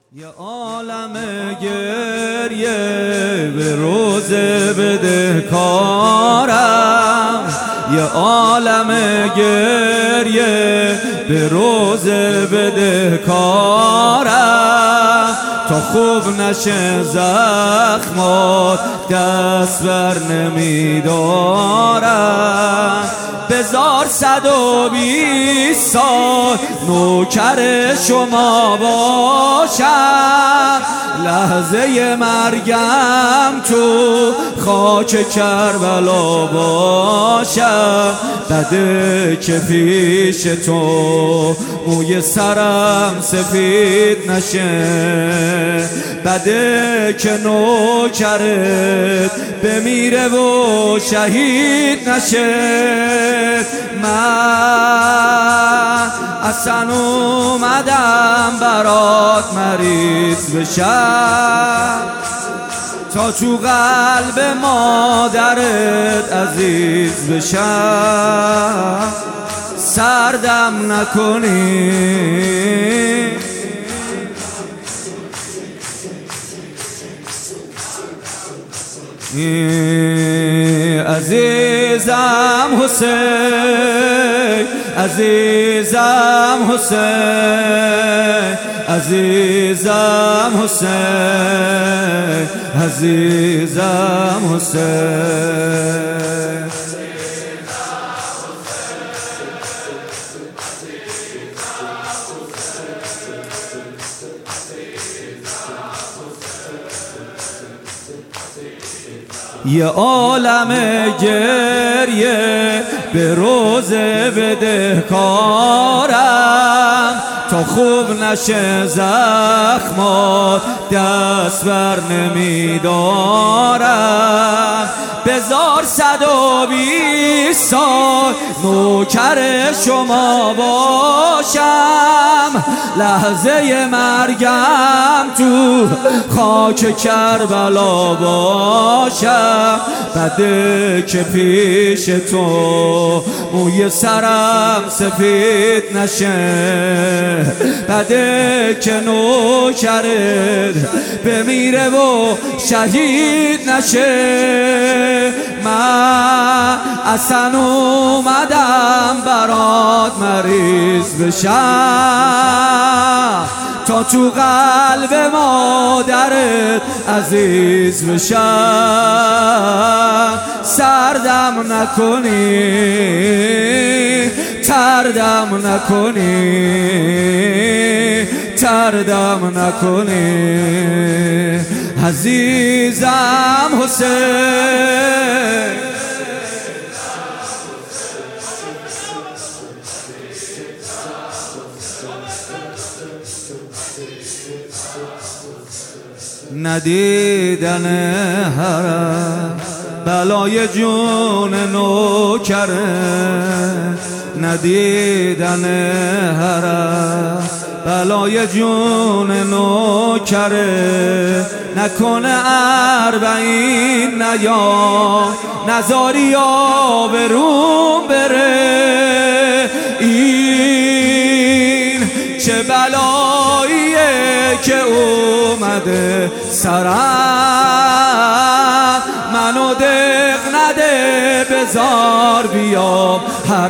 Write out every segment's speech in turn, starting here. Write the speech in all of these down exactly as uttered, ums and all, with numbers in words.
یه عالم گریه به روز بدهکارم، یه عالم گریه به روز بدهکارم، تا خوب نشه زخمات دست بر نمیدارم. بزار صد و بیست سال نوکر شما باشم، لحظه مرگم تو خاک کربلا باشم. بده که پیش تو موی سرم سفید نشه، بده که نوکرت بمیره و شهید نشه. من اصلا اومدم برات مریض بشم، تا تو قلب مادرت عزیز بشم. سردم نکنی عزیزم حسین، عزیزم حسین، عزیزم حسین، عزیزم حسین. یه عالم گریه به روز بدهکارم، تا خوب نشه زخمات دست بر نمیدارم. بزار صد و بیست سال نوکر شما باشم، لحظه مرگم تو خاک کربلا باشم. بده که پیش تو موی سرم سفید نشه، بده که نوکرت بمیره و شهید نشه. من اصلا اومدم برات مریض بشم، تا تو قلب مادرت عزیز بشم. سردم نکنی، تردم نکنی، تردم نکنی، عزیزم حسین. ندیدن حرم بلای جون نوکره، ندیدن حرم بلای جون نوکره. نکنه اربعین نیا نزاری یا بروم بره. این چه بلاییه که اومده سرم، منو دق نده بزار بیام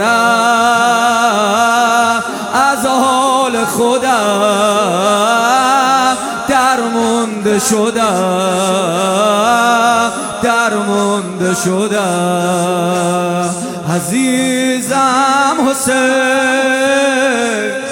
حرم. از حال خودم درمونده شدم، درمونده شدم، عزیزم حسین.